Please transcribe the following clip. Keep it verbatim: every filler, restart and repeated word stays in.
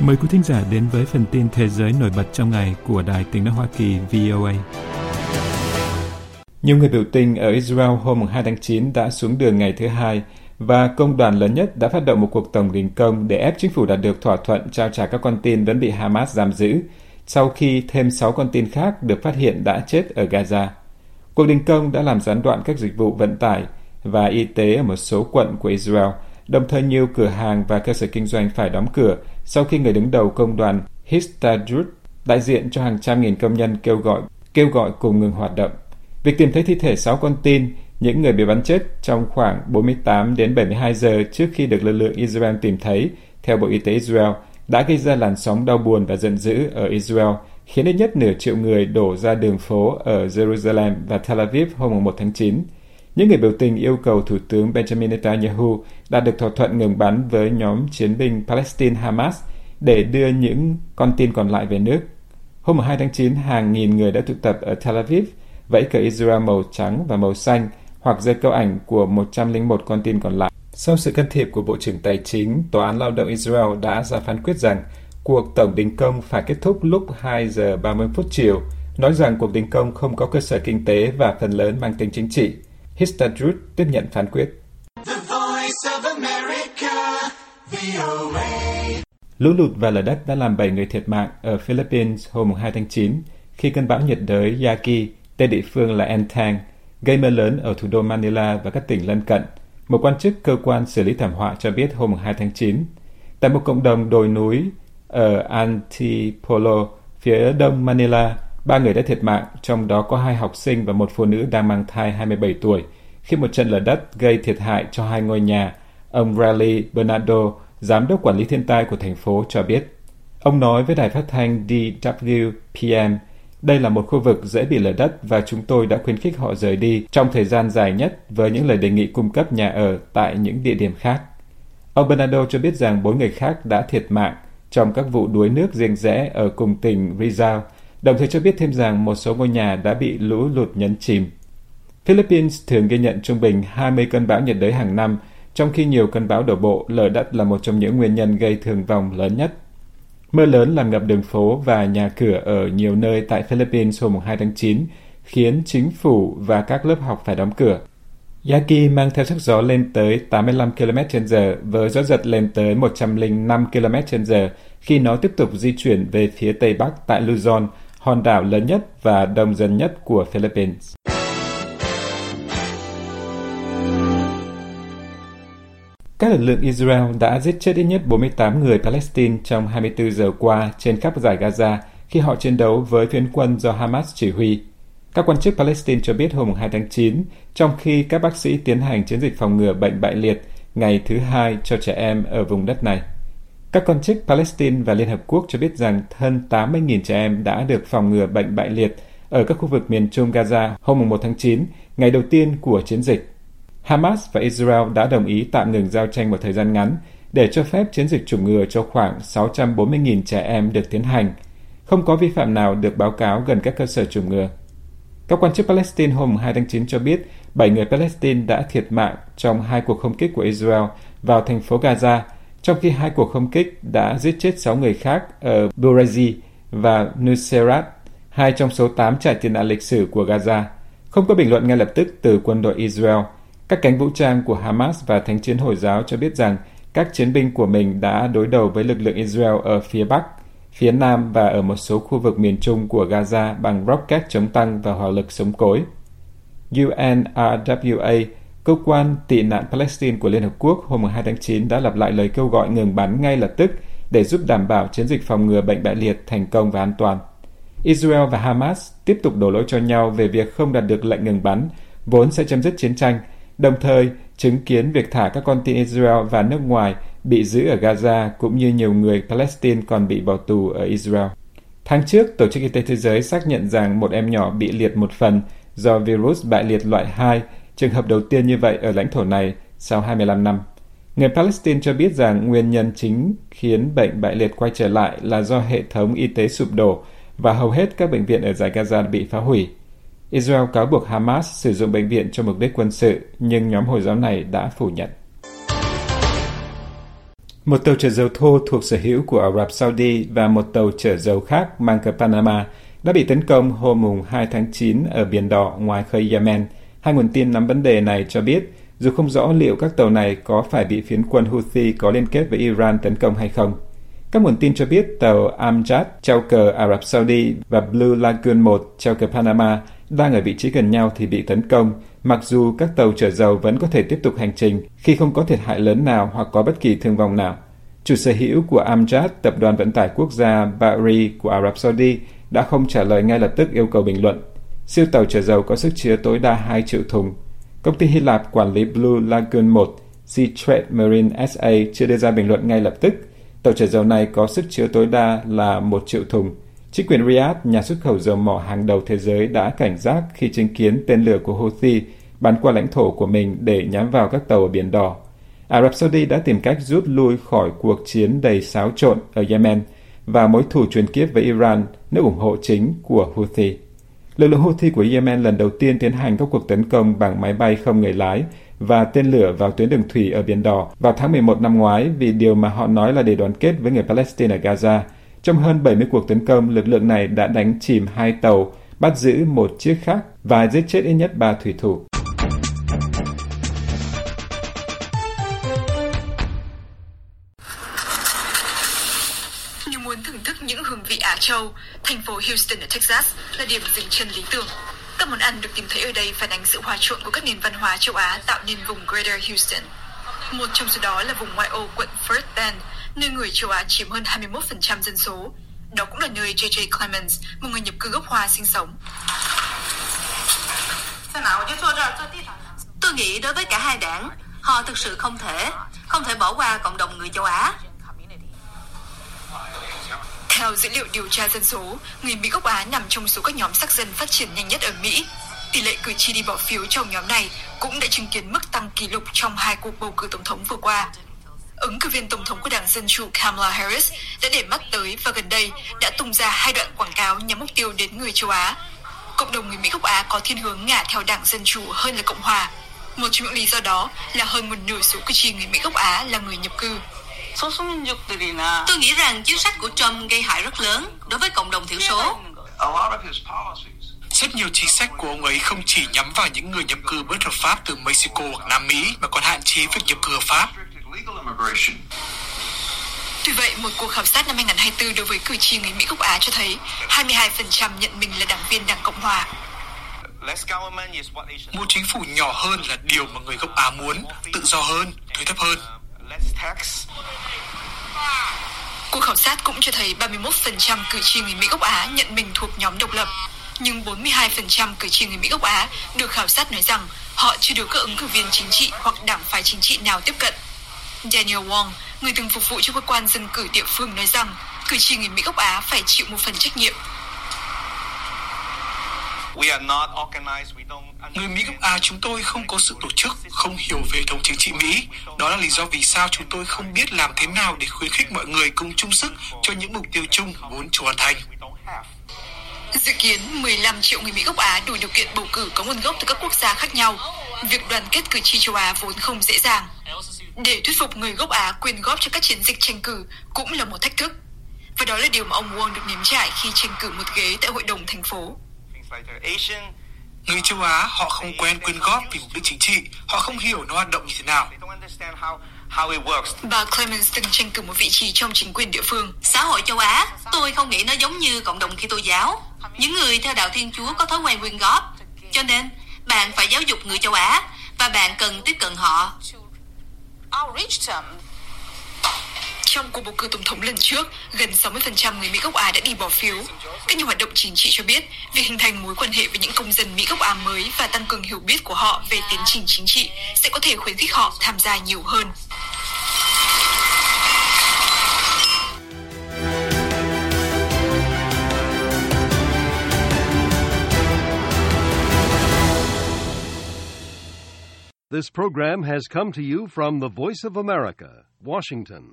Mời quý thính giả đến với phần tin thế giới nổi bật trong ngày của Đài Tiếng nói Hoa Kỳ vê o a. Nhiều người biểu tình ở Israel hôm hai tháng chín đã xuống đường ngày thứ hai và công đoàn lớn nhất đã phát động một cuộc tổng đình công để ép chính phủ đạt được thỏa thuận trao trả các con tin vẫn bị Hamas giam giữ, sau khi thêm sáu con tin khác được phát hiện đã chết ở Gaza. Cuộc đình công đã làm gián đoạn các dịch vụ vận tải và y tế ở một số quận của Israel, đồng thời nhiều cửa hàng và cơ sở kinh doanh phải đóng cửa sau khi người đứng đầu công đoàn Histadrut, đại diện cho hàng trăm nghìn công nhân, kêu gọi kêu gọi cùng ngừng hoạt động. Việc tìm thấy thi thể sáu con tin, những người bị bắn chết trong khoảng bốn mươi tám đến bảy mươi hai giờ trước khi được lực lượng Israel tìm thấy, theo Bộ Y tế Israel, đã gây ra làn sóng đau buồn và giận dữ ở Israel, khiến ít nhất nửa triệu người đổ ra đường phố ở Jerusalem và Tel Aviv hôm một tháng chín. Những người biểu tình yêu cầu Thủ tướng Benjamin Netanyahu đạt được thỏa thuận ngừng bắn với nhóm chiến binh Palestine Hamas để đưa những con tin còn lại về nước. Hôm hai tháng chín, hàng nghìn người đã tụ tập ở Tel Aviv, vẫy cờ Israel màu trắng và màu xanh hoặc giơ câu ảnh của một trăm lẻ một con tin còn lại. Sau sự can thiệp của Bộ trưởng Tài chính, Tòa án Lao động Israel đã ra phán quyết rằng cuộc tổng đình công phải kết thúc lúc hai giờ ba mươi phút chiều, nói rằng cuộc đình công không có cơ sở kinh tế và phần lớn mang tính chính trị. Histadrut tiếp nhận phán quyết. Lũ lụt và lở đất đã làm bảy người thiệt mạng ở Philippines hôm hai tháng chín khi cơn bão nhiệt đới Yagi, tên địa phương là Entang, gây mưa lớn ở thủ đô Manila và các tỉnh lân cận. Một quan chức cơ quan xử lý thảm họa cho biết hôm hai tháng chín. Tại một cộng đồng đồi núi ở Antipolo, phía đông Manila, ba người đã thiệt mạng, trong đó có hai học sinh và một phụ nữ đang mang thai hai mươi bảy tuổi, khi một trận lở đất gây thiệt hại cho hai ngôi nhà. Ông Rally Bernardo, giám đốc quản lý thiên tai của thành phố, cho biết. Ông nói với đài phát thanh D W P M, đây là một khu vực dễ bị lở đất và chúng tôi đã khuyến khích họ rời đi trong thời gian dài nhất với những lời đề nghị cung cấp nhà ở tại những địa điểm khác. Ông Bernardo cho biết rằng bốn người khác đã thiệt mạng trong các vụ đuối nước riêng rẽ ở cùng tỉnh Rizal, đồng thời cho biết thêm rằng một số ngôi nhà đã bị lũ lụt nhấn chìm. Philippines thường ghi nhận trung bình hai mươi cơn bão nhiệt đới hàng năm, trong khi nhiều cơn bão đổ bộ, lở đất là một trong những nguyên nhân gây thương vong lớn nhất. Mưa lớn làm ngập đường phố và nhà cửa ở nhiều nơi tại Philippines hôm hai tháng chín, khiến chính phủ và các lớp học phải đóng cửa. Yagi mang theo sức gió lên tới tám mươi lăm ki lô mét trên giờ, với gió giật lên tới một trăm lẻ năm ki lô mét trên giờ khi nó tiếp tục di chuyển về phía tây bắc tại Luzon, hòn đảo lớn nhất và đông dân nhất của Philippines. Các lực lượng Israel đã giết chết ít nhất bốn mươi tám người Palestine trong hai mươi tư giờ qua trên khắp dải Gaza khi họ chiến đấu với phiến quân do Hamas chỉ huy. Các quan chức Palestine cho biết hôm hai tháng chín, trong khi các bác sĩ tiến hành chiến dịch phòng ngừa bệnh bại liệt ngày thứ hai cho trẻ em ở vùng đất này. Các quan chức Palestine và Liên Hợp Quốc cho biết rằng hơn tám mươi nghìn trẻ em đã được phòng ngừa bệnh bại liệt ở các khu vực miền trung Gaza hôm một tháng chín, ngày đầu tiên của chiến dịch. Hamas và Israel đã đồng ý tạm ngừng giao tranh một thời gian ngắn để cho phép chiến dịch chủng ngừa cho khoảng sáu trăm bốn mươi nghìn trẻ em được tiến hành. Không có vi phạm nào được báo cáo gần các cơ sở chủng ngừa. Các quan chức Palestine hôm hai tháng chín cho biết bảy người Palestine đã thiệt mạng trong hai cuộc không kích của Israel vào thành phố Gaza, trong khi hai cuộc không kích đã giết chết sáu người khác ở Burezi và Nuseirat, hai trong số tám trại tị nạn lịch sử của Gaza. Không có bình luận ngay lập tức từ quân đội Israel. Các cánh vũ trang của Hamas và Thánh chiến Hồi giáo cho biết rằng các chiến binh của mình đã đối đầu với lực lượng Israel ở phía Bắc, phía Nam và ở một số khu vực miền Trung của Gaza bằng rocket chống tăng và hỏa lực sống cối. U N R W A, cơ quan tị nạn Palestine của Liên Hợp Quốc, hôm hai tháng chín đã lặp lại lời kêu gọi ngừng bắn ngay lập tức để giúp đảm bảo chiến dịch phòng ngừa bệnh bại liệt thành công và an toàn. Israel và Hamas tiếp tục đổ lỗi cho nhau về việc không đạt được lệnh ngừng bắn, vốn sẽ chấm dứt chiến tranh, đồng thời chứng kiến việc thả các con tin Israel và nước ngoài bị giữ ở Gaza cũng như nhiều người Palestine còn bị bỏ tù ở Israel. Tháng trước, Tổ chức Y tế Thế giới xác nhận rằng một em nhỏ bị liệt một phần do virus bại liệt loại hai, trường hợp đầu tiên như vậy ở lãnh thổ này sau hai mươi lăm năm. Người Palestine cho biết rằng nguyên nhân chính khiến bệnh bại liệt quay trở lại là do hệ thống y tế sụp đổ và hầu hết các bệnh viện ở dải Gaza bị phá hủy. Israel cáo buộc Hamas sử dụng bệnh viện cho mục đích quân sự, nhưng nhóm Hồi giáo này đã phủ nhận. Một tàu chở dầu thô thuộc sở hữu của Ả Rập Saudi và một tàu chở dầu khác mang cờ Panama đã bị tấn công hôm hai tháng chín ở Biển Đỏ ngoài khơi Yemen. Hai nguồn tin nắm vấn đề này cho biết, dù không rõ liệu các tàu này có phải bị phiến quân Houthi có liên kết với Iran tấn công hay không. Các nguồn tin cho biết tàu Amjad treo cờ Ả Rập Saudi và Blue Lagoon một treo cờ Panama đang ở vị trí gần nhau thì bị tấn công, mặc dù các tàu chở dầu vẫn có thể tiếp tục hành trình khi không có thiệt hại lớn nào hoặc có bất kỳ thương vong nào. Chủ sở hữu của Amjad, tập đoàn vận tải quốc gia Bahri của Ả Rập Saudi, đã không trả lời ngay lập tức yêu cầu bình luận. Siêu tàu chở dầu có sức chứa tối đa hai triệu thùng. Công ty Hy Lạp quản lý Blue Lagoon một, Sea Trade Marine ét a, chưa đưa ra bình luận ngay lập tức. Tàu chở dầu này có sức chứa tối đa là một triệu thùng. Chính quyền Riyadh, nhà xuất khẩu dầu mỏ hàng đầu thế giới, đã cảnh giác khi chứng kiến tên lửa của Houthi bắn qua lãnh thổ của mình để nhắm vào các tàu ở Biển Đỏ. Ả Rập Saudi đã tìm cách rút lui khỏi cuộc chiến đầy xáo trộn ở Yemen và mối thù truyền kiếp với Iran, nước ủng hộ chính của Houthi. Lực lượng Houthi của Yemen lần đầu tiên tiến hành các cuộc tấn công bằng máy bay không người lái và tên lửa vào tuyến đường thủy ở Biển Đỏ vào tháng mười một năm ngoái vì điều mà họ nói là để đoàn kết với người Palestine ở Gaza. Trong hơn bảy mươi cuộc tấn công, lực lượng này đã đánh chìm hai tàu, bắt giữ một chiếc khác và giết chết ít nhất ba thủy thủ. Nếu muốn thưởng thức những hương vị Á Châu, thành phố Houston ở Texas là điểm dừng chân lý tưởng. Các món ăn được tìm thấy ở đây phản ánh sự hòa trộn của các nền văn hóa châu Á tạo nên vùng Greater Houston. Một trong số đó là vùng ngoại ô quận First Bend, nơi người châu Á chiếm hơn hai mươi mốt phần trăm dân số. Đó cũng là nơi J J Clemens, một người nhập cư gốc Hoa sinh sống. Tôi nghĩ đối với cả hai đảng, họ thực sự không thể, không thể bỏ qua cộng đồng người châu Á. Theo dữ liệu điều tra dân số, người Mỹ gốc Á nằm trong số các nhóm sắc dân phát triển nhanh nhất ở Mỹ. Tỷ lệ cử tri đi bỏ phiếu trong nhóm này cũng đã chứng kiến mức tăng kỷ lục trong hai cuộc bầu cử tổng thống vừa qua. Ứng cử viên tổng thống của Đảng Dân Chủ Kamala Harris đã để mắt tới và gần đây đã tung ra hai đoạn quảng cáo nhắm mục tiêu đến người châu Á. Cộng đồng người Mỹ gốc Á có thiên hướng ngả theo Đảng Dân Chủ hơn là Cộng Hòa. Một trong những lý do đó là hơn một nửa số cử tri người Mỹ gốc Á là người nhập cư. Tôi nghĩ rằng chính sách của Trump gây hại rất lớn đối với cộng đồng thiểu số. Rất nhiều chính sách của ông ấy không chỉ nhắm vào những người nhập cư bất hợp pháp từ Mexico hoặc Nam Mỹ mà còn hạn chế việc nhập cư hợp pháp. Tuy vậy, một cuộc khảo sát năm hai không hai tư đối với cử tri người Mỹ gốc Á cho thấy hai mươi hai phần trăm nhận mình là đảng viên Đảng Cộng Hòa. Một chính phủ nhỏ hơn là điều mà người gốc Á muốn, tự do hơn, thuế thấp hơn. Cuộc khảo sát cũng cho thấy ba mươi mốt phần trăm cử tri người Mỹ gốc Á nhận mình thuộc nhóm độc lập, nhưng bốn mươi hai phần trăm cử tri người Mỹ gốc Á được khảo sát nói rằng họ chưa được các ứng cử viên chính trị hoặc đảng phái chính trị nào tiếp cận. Daniel Wong, người từng phục vụ cho cơ quan dân cử địa phương, nói rằng cử tri người Mỹ gốc Á phải chịu một phần trách nhiệm. Người Mỹ gốc Á chúng tôi không có sự tổ chức, không hiểu về hệ thống chính trị Mỹ. Đó là lý do vì sao chúng tôi không biết làm thế nào để khuyến khích mọi người cùng chung sức cho những mục tiêu chung muốn chủ hoàn thành. Dự kiến mười lăm triệu người Mỹ gốc Á đủ điều kiện bầu cử có nguồn gốc từ các quốc gia khác nhau. Việc đoàn kết cử tri châu Á vốn không dễ dàng. Để thuyết phục người gốc Á quyên góp cho các chiến dịch tranh cử cũng là một thách thức. Và đó là điều mà ông Wong được nếm trải khi tranh cử một ghế tại hội đồng thành phố. Người châu Á họ không quen quyên góp vì mục đích chính trị, họ không hiểu nó hoạt động như thế nào. Bà Clemens từng tranh cử một vị trí trong chính quyền địa phương. Xã hội châu Á, tôi không nghĩ nó giống như cộng đồng Kitô giáo. Những người theo đạo Thiên Chúa có thói quen quyên góp. Cho nên, bạn phải giáo dục người châu Á và bạn cần tiếp cận họ. Trong cuộc bầu cử tổng thống lần trước, gần sáu mươi phần trăm người Mỹ gốc Á đã đi bỏ phiếu. Các nhà hoạt động chính trị cho biết, việc hình thành mối quan hệ với những công dân Mỹ gốc Á mới và tăng cường hiểu biết của họ về tiến trình chính trị sẽ có thể khuyến khích họ tham gia nhiều hơn. This program has come to you from the Voice of America, Washington.